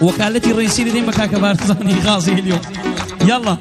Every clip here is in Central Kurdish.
وكالتي الرئيسية لدين بكاكا بارزاني غازي اليوم. يلا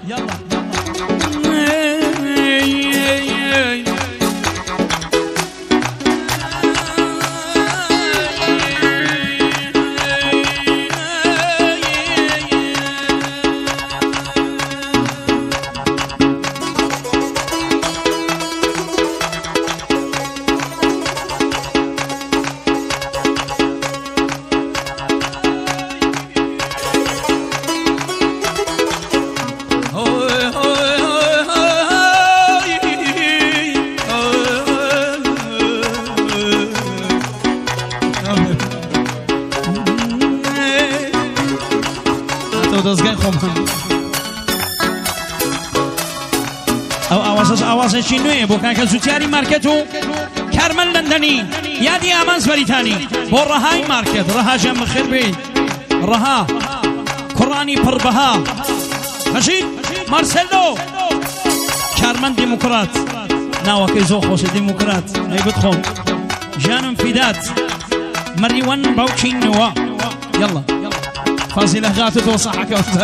ئاوازێکی نوێ بۆ کاکە زوتیاری مارکەت و کارمەن لەندەنی یادی ئامانز بەریتانی بۆ ڕەهای مارکەت ڕەها ژەم بەخێر بێ ڕەها کوڕانی پڕبەها هەژید مارسێلۆ کارمەن دیموکرات ناوەکەی زۆر خۆشە دیموکرات ئەی بتخۆم ژیانم فیدات مەریوەن باوکی نوە یەڵا فازیلە غاتتەوە سەحەکەوتە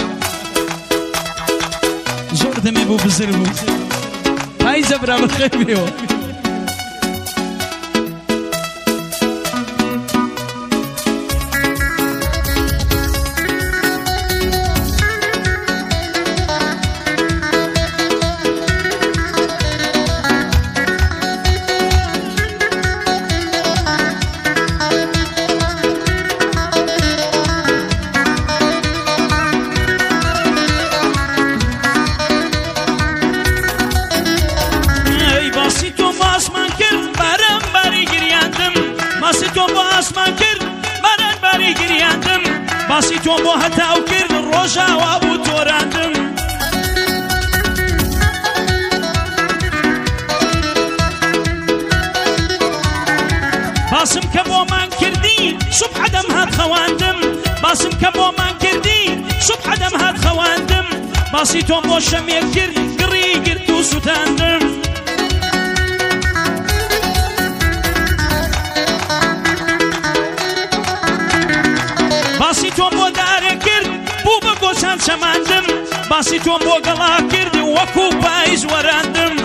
زۆر دەمێ بۆ بزر بوو هاي زبرة بالخيمة باسی تۆ بۆ هەتاو کرد ڕۆژاوا بوو تۆراندم باسم کە بۆمان کردی سوبح دەم هات خەواندم باسم کە بۆمان کردی سوبح دەم هات خەواندم باسی تۆم بۆ شەمێ کرد گڕی گرت و سوتاندم باسی تۆم بۆ دارێ کرد بوو بە گۆچان چەماندم باسی تۆم بۆ گەڵا کرد وەکوو پاییز وەراندم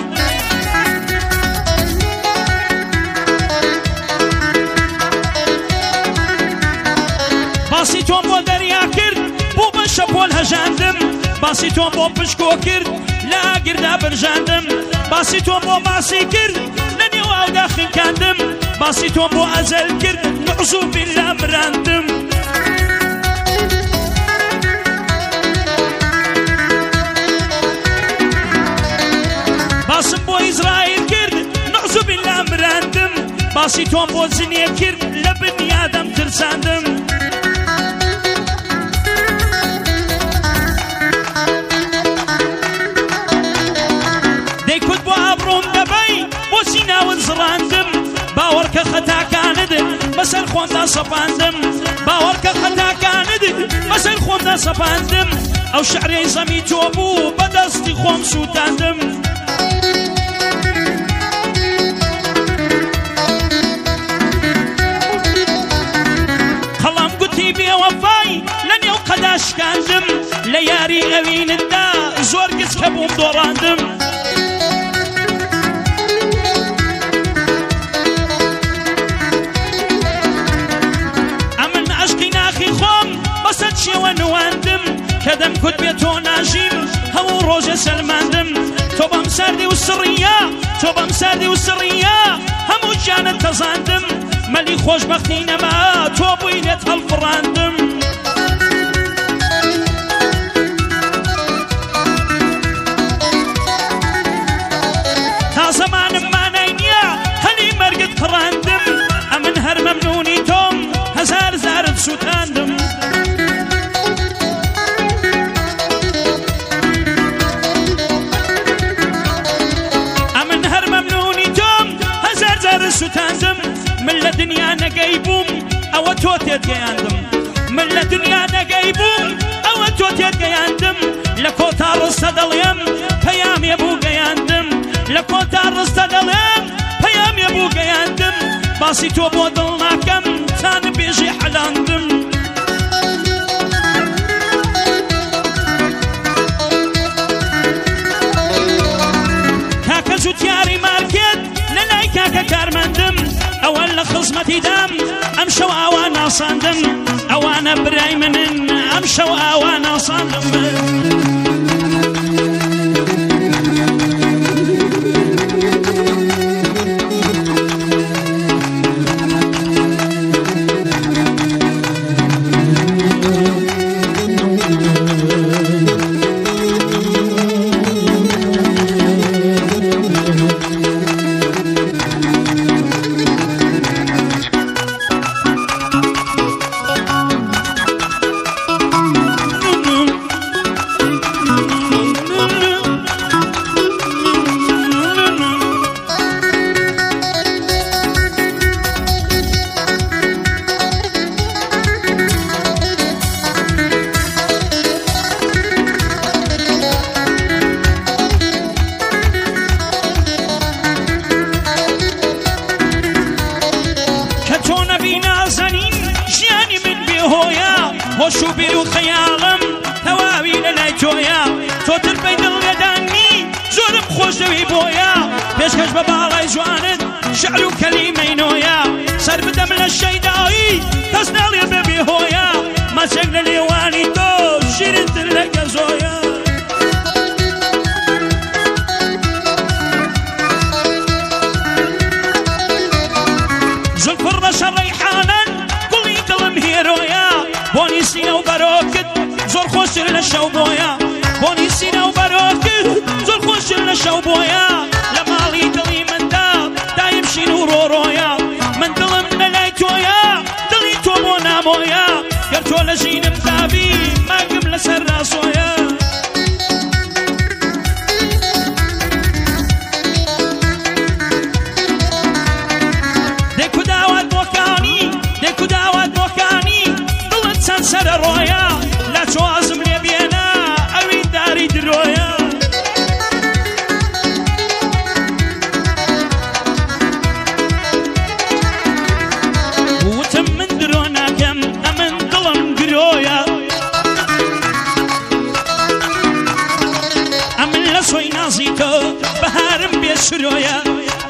باسی تۆم بۆ دەریا کرد بوو بە شەپۆل هەژاندم باسی تۆم بۆ پشکۆ کرد لە ئاگردا برژاندم باسی تۆم بۆ ماسی کرد لە نێو ئاودا خنکاندم باسی تۆم بۆ ئەزەل کرد نعوزو بالله مراندم باسم بۆ ئیزرائیل کرد نعوزو بالله مراندم باسی تۆم بۆ زنێ کرد لە بنیادەم ترساندم دەیکوت بۆ ئابڕۆم دەبەی بۆ سیناون زڕاندم باوەڕکە خەتاکانت بەسەر خۆمدا سەپاندم باوەڕکە خەتاکانت بەسەر خۆمدا سەپاندم ئەو شعرەی زەمی تۆ بوو بەدەستی خۆم سووتاندم خەڵام گوتی بێوەفای لە نێو قەدا شکاندم لە یاری ئەوینتدا زۆر گچ کە بووم دۆڕاندم ئەمن عەشقی ناخی خۆم بەسەر شێوە نواندم کە دەمکوت بێ تۆ ناژیم هەموو ڕۆژە سەلماندم تۆ بەم ساردی و سڕیە تۆ بەم ساردی و سڕیە هەموو گیانت تەزاندم مەلی خۆشبەختی نەما تۆ بووینێت هەڵفڕاندم تا زەمانم مانای نییە هەلی مەرگت پڕاندم ئەمن هەر مەمنونی تۆم هەزار زارت سووتاندم ئەمن هەر مەمنونی تۆم هەزار زارت سووتاندم من لە دنیا نەگەی بووم ئەوە تۆ تێتگەیاندم من لە دنیا نەگەی بووم ئەوە تۆ تێتگەیاندم لە کۆتا ڕستە دەڵێم پەیامێ بوو گەیاندم لە کۆتا ڕستە دەڵێم پەیامێ بوو گەیاندم باسی تۆ بۆ دڵ ناکەم تا نەبێژی حەلاندم شەو ئاوانە ساندم ئەوانە برای منن ئەم شەو ئاوانە ساندم هۆش و بیر و خەیاڵم تەواوی لەلای تۆیە تۆتر بەی دڵێدانی زۆرم خۆشەوی بۆیە پێشکەش بە باڵای جوانت شعر و کەلیمەی نۆیە سەر بدەم لە شەیدایی کەس ناڵێ بە بێهۆیە مەچێک لە لێوانی تۆ شیرتر لە گەزۆیە زولف ڕەشە ڕەیحانەن گوڵی دڵم هێرۆیە بۆنی سینە و بەرۆکت زۆر خۆشتر لە شەو بۆیە بۆنی سینە و بەرۆکت زۆر خۆشتر لە شەو بۆیە لە ماڵی دڵی مندا دایم شین و ڕۆڕۆیە من دڵم لەلای تۆیە دڵی تۆ بۆ نامۆیە گەر تۆ لە ژینم دابی مانگم لەسەر ڕاستۆیە دێک و داوات بۆکانی دێک و داوات بۆکانی دڵت چەند سەرە ڕۆیە لە چوازم لێ بێنە ئەوی داری درۆیە وتم من درۆ ناکەم ئەمن دڵم گرۆیە ئەمن لە سۆی نازی تۆ بەهارم بێسرۆیە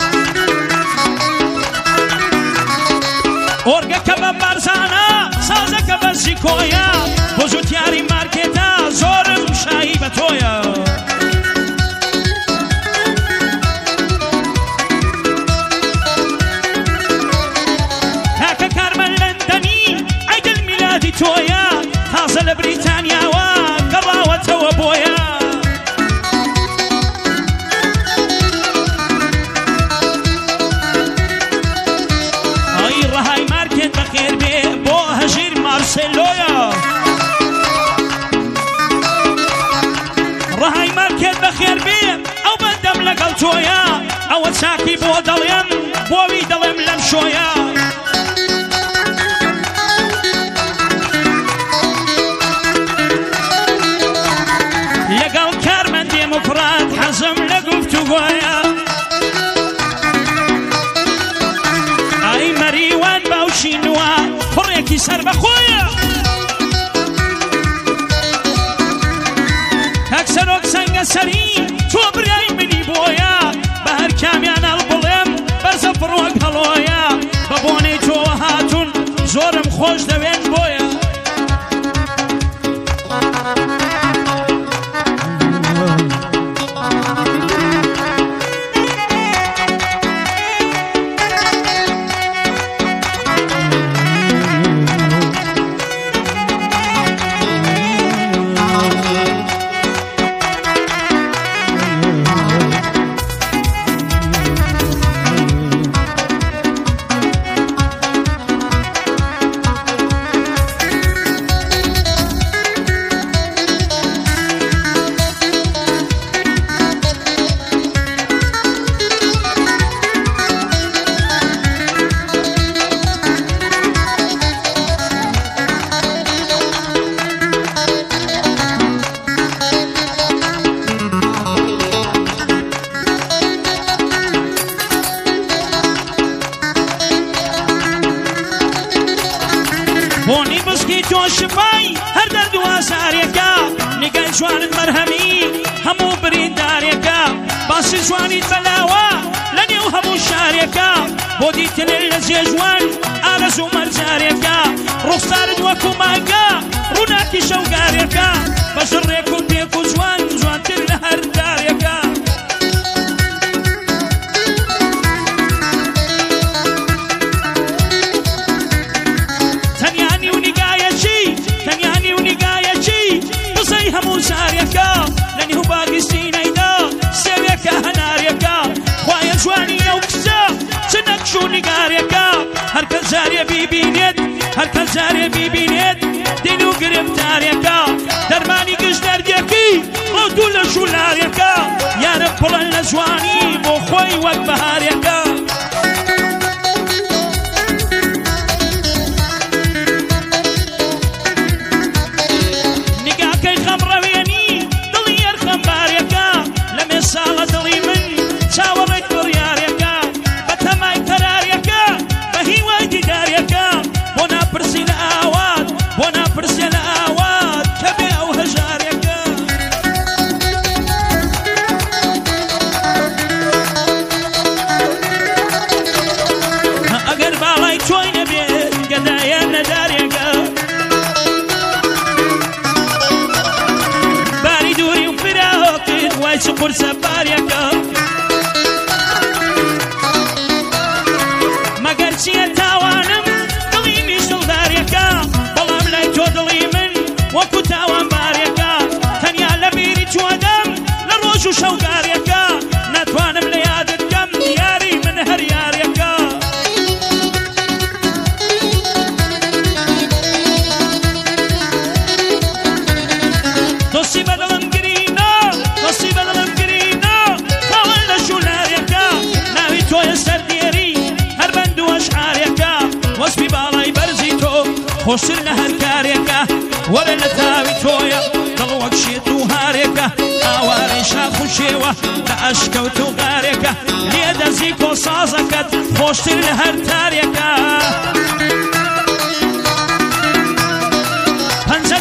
ئۆرگەکە بە بارزانە سازەکە بە زیکۆیە بۆ زووتیاری مارکێتە زۆرم شایی بە تۆیە کاکە کارمەن لەندەنی ئەیدل میلادی تۆیە تازە لە بریتانیاوە گەڕاوەتەوە بۆیە ئەی ڕەهای مارکێت بەخێر بێ بۆ هەژیر مارسێلۆیە ڕەهای مارکێت بەخێر بێ ئەو بەندەم لەگەڵ تۆیە ئەوە چاکی بۆ دەڵێم بۆوی دەڵێم لەم شۆیە لەگەڵ کارمەن دێموکرات حەزم لە گوفتوگۆیە ئای مەریوان باوشی نوە کوڕێکی سەر بەخۆیە کاک سەرۆک سەنگە سەری تۆ برای منی بۆیە بە هەر کامیان هەڵبڵێم بەرزە فڕۆک هەڵۆیە بە بۆنەی تۆ هاتوون زۆرم خۆش دەوێن بۆیە بۆنی بسکی تۆ شفای هەر دەرد و ئازارێکە نیگای جوانت مەرهەمی هەموو بریندارێکە باسی جوانیت بەلاوە لە نێو هەموو شارێکە بۆ دیتنێ لە جێژوان ئارەز ئارزوو مەرجارێکە ڕوخسارت وەکو مانگە ڕووناکی شەوگارێکە بەژڕێک و پێک و جوان جوانتر لە هەر دارێکە تەنیانی و نیگایەکی قسەی هەموو شارێکە لە نێو باگستینەیدا سێوێکە هەنارێکە خوایە جوانی ئەو کچە چ نەقش و نیگارێکە هەرکەس جارێ بیبینێت دین و گرفتارێکە دەرمانی گشت دەردێکی ڕۆدوو لە ژوولارێکە یارە پڵەن لە جوانی بۆ خۆی وەک بەهارێکە نیگاکەی خەمڕەوێنی دڵی یەرخەمبارێکە لە مێساڵە دڵی من چاوەڕێک بڕیارێکە بە تەمای قەرارێکە بە هیوای دیدارێکە بۆ ناپرسی لە ئاوات کە بێ ئەو هەژارێکە ئەگەر باڵای تۆی نەبێت گەدایە نەدارێکە باری دووری و فراقت وای چ قورسە بارێکە مەگەر چییە تاوانم دڵی میشدڵدارێکە بەڵام لای تۆ دڵی من وەکو تاوان بارێکە تەنیا لە بیری چوەدەم لە ڕۆژ و شەوگارێکە ناتوانم لە یادت کەم یاری من هەر یارێکە دۆستی بەدڵم گرینە خەوەن لە ژوولارێکە ناوی تۆیە سەردێری هەر بەند و ئەشعارێکە وەسپی باڵای بەرزی تۆ خۆشتر لە هەر کارێکە وەرە لە تاوی تۆیە دڵ وەک شێت و هارێکە ئاوارەی شاخ و شێوە لە ئەشکەوت و غارێکە لێ دەزی کۆسازەکەت خۆشتر لە هەر تارێکە پەنجەد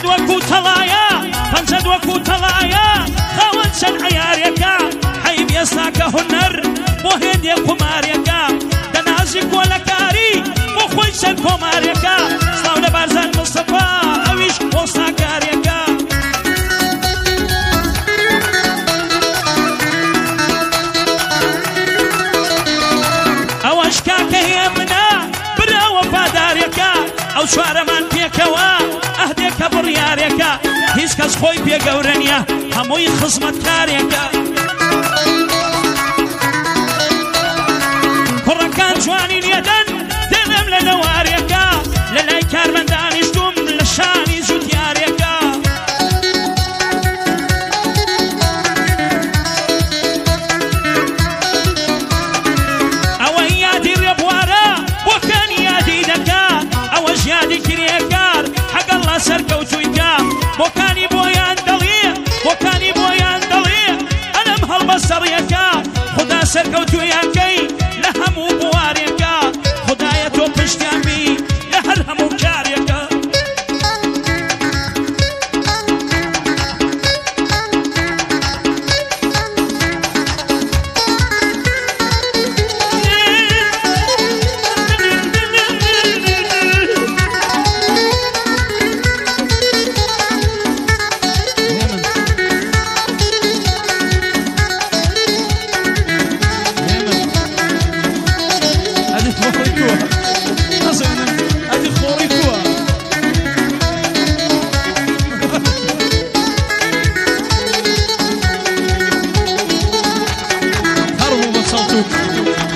وەکو تەڵایە خاوەن چەند عەیارێکە حەیب ئێستا کە هونەر بۆ هێندێ قومارێکە دەنازی کۆلەکاری بۆ خۆی چەند کۆمارێکە سڵاو لە بارزان مستەفا ئەویش پۆستاکارێکە ئەوەش کاکە هێ منە برا وەفادارێکە ئەو چوارەمان پێکەوە ئەهدێکە بڕیارێکە هیچ کەس خۆی پێگەورە نییە هەمووی خزمەتکارێکە کوڕەکان جوانی لێدەن دێنم لە نەوارێکە لە لای کارمەندانیشتوم لە شانی جوتیارێکە ئەوە یادی ڕێبوارە بۆکانی یادی دەکا ئەوەش یادی کرێکار حەگەڵ لە سەرکەوتوویکە بۆکانی بۆیان دەڵێ ئەنەم هەڵبەسەڕیەکە خدا سەرکەوتوویانکەی لە هەموو بوارێکە خدایە تۆ پشتیان بی لە هەر هەموو کارێکە هەڕوو بە سەڵتوک